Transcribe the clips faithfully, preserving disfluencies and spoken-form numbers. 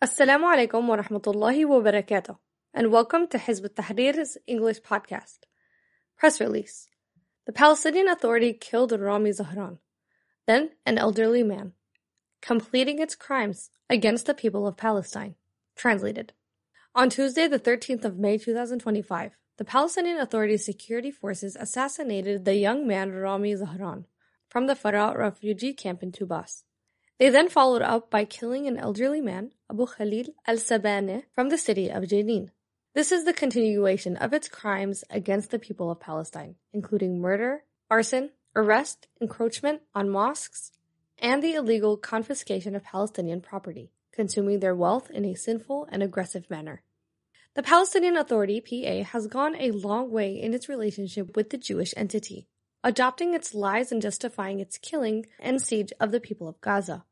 Assalamu alaikum wa rahmatullahi wa barakatuh, and welcome to Hizb ut-Tahrir's English podcast. Press release. The Palestinian Authority killed Rami Zahran, then an elderly man, completing its crimes against the people of Palestine. Translated. On Tuesday, the thirteenth of May two thousand twenty-five, the Palestinian Authority's security forces assassinated the young man Rami Zahran from the Farah refugee camp in Tubas. They then followed up by killing an elderly man, Abu Khalil al-Sabaneh, from the city of Jenin. This is the continuation of its crimes against the people of Palestine, including murder, arson, arrest, encroachment on mosques, and the illegal confiscation of Palestinian property, consuming their wealth in a sinful and aggressive manner. The Palestinian Authority, P A, has gone a long way in its relationship with the Jewish entity, adopting its lies and justifying its killing and siege of the people of Gaza.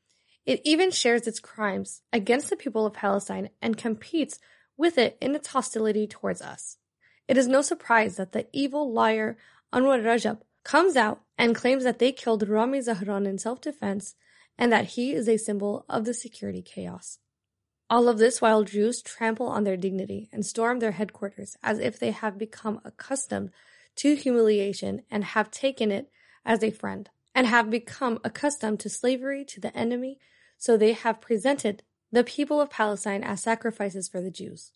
It even shares its crimes against the people of Palestine and competes with it in its hostility towards us. It is no surprise that the evil liar Anwar Rajab comes out and claims that they killed Rami Zahran in self-defense and that he is a symbol of the security chaos. All of this while Jews trample on their dignity and storm their headquarters as if they have become accustomed to humiliation and have taken it as a friend, and have become accustomed to slavery to the enemy, so they have presented the people of Palestine as sacrifices for the Jews.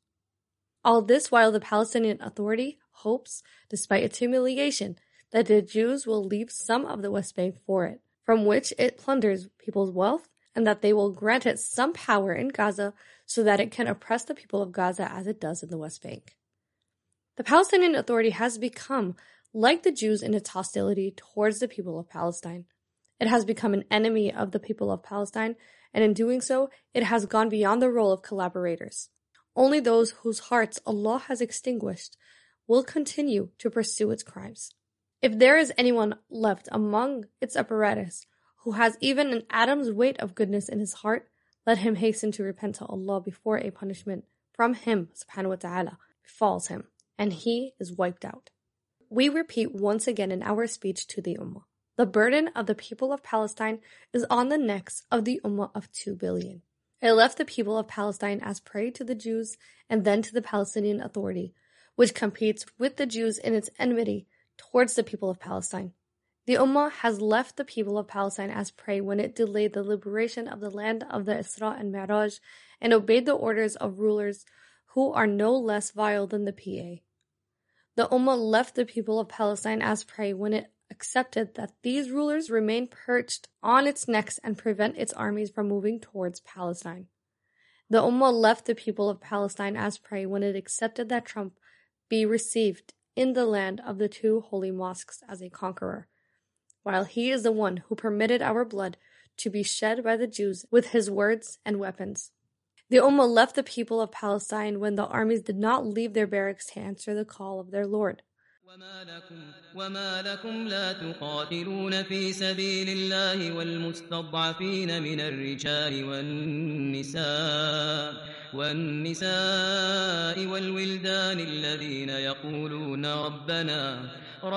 All this while the Palestinian Authority hopes, despite its humiliation, that the Jews will leave some of the West Bank for it, from which it plunders people's wealth, and that they will grant it some power in Gaza so that it can oppress the people of Gaza as it does in the West Bank. The Palestinian Authority has become like the Jews in its hostility towards the people of Palestine. It has become an enemy of the people of Palestine, and in doing so, it has gone beyond the role of collaborators. Only those whose hearts Allah has extinguished will continue to pursue its crimes. If there is anyone left among its apparatus who has even an atom's weight of goodness in his heart, let him hasten to repent to Allah before a punishment from Him, subhanahu wa ta'ala, befalls him, and he is wiped out. We repeat once again in our speech to the Ummah. The burden of the people of Palestine is on the necks of the Ummah of two billion. It left the people of Palestine as prey to the Jews and then to the Palestinian Authority, which competes with the Jews in its enmity towards the people of Palestine. The Ummah has left the people of Palestine as prey when it delayed the liberation of the land of the Isra and Mi'raj and obeyed the orders of rulers who are no less vile than the P A. The Ummah left the people of Palestine as prey when it accepted that these rulers remain perched on its necks and prevent its armies from moving towards Palestine. The Ummah left the people of Palestine as prey when it accepted that Trump be received in the land of the two holy mosques as a conqueror, while he is the one who permitted our blood to be shed by the Jews with his words and weapons. The Ummah left the people of Palestine when the armies did not leave their barracks to answer the call of their Lord. وما لكم, وما لكم لا تقاتلون في سبيل الله والمستضعفين من الرجال والنساء والنساء والولدان الذين يقولون ربنا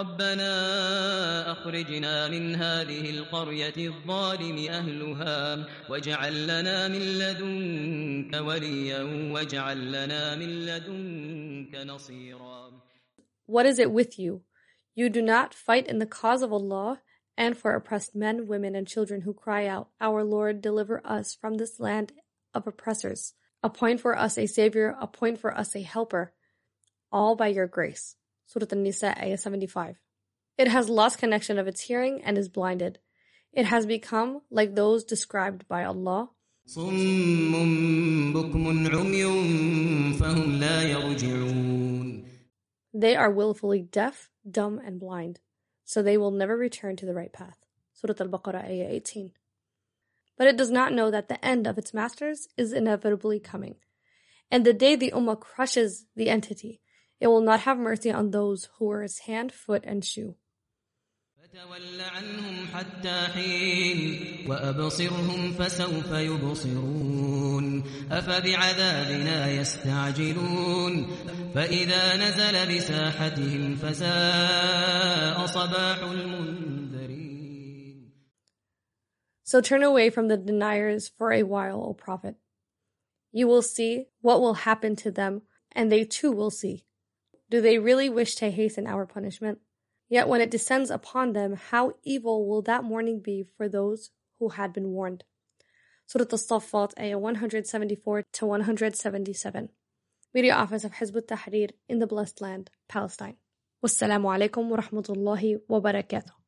ربنا أخرجنا من هذه القرية الظالم أهلها واجعل لنا من لدنك وليا واجعل لنا من لدنك نصيرا. What is it with you? You do not fight in the cause of Allah and for oppressed men, women, and children who cry out, Our Lord, deliver us from this land of oppressors. Appoint for us a savior, appoint for us a helper, all by your grace. Surah An-Nisa, Ayah seventy-five. It has lost connection of its hearing and is blinded. It has become like those described by Allah. صم بكم عمي فهم لا يرجعون. They are willfully deaf, dumb, and blind, so they will never return to the right path. Surah Al-Baqarah, Ayah eighteen. But it does not know that the end of its masters is inevitably coming, and the day the Ummah crushes the entity, it will not have mercy on those who were its hand, foot, and shoe. فتول عنهم حتى حين وأبصرهم فسوف يبصرون أفبعذابنا يستعجلون فإذا نزل بساحتهم فساء صباح المنذرين. So turn away from the deniers for a while, O Prophet. You will see what will happen to them, and they too will see. Do they really wish to hasten our punishment? Yet when it descends upon them, how evil will that morning be for those who had been warned. Surah As-Saffat, ayah one seventy-four to one seventy-seven. Media Office of Hizb ut-Tahrir in the Blessed Land, Palestine. Wassalamu alaikum wa rahmatullahi wa barakatuh.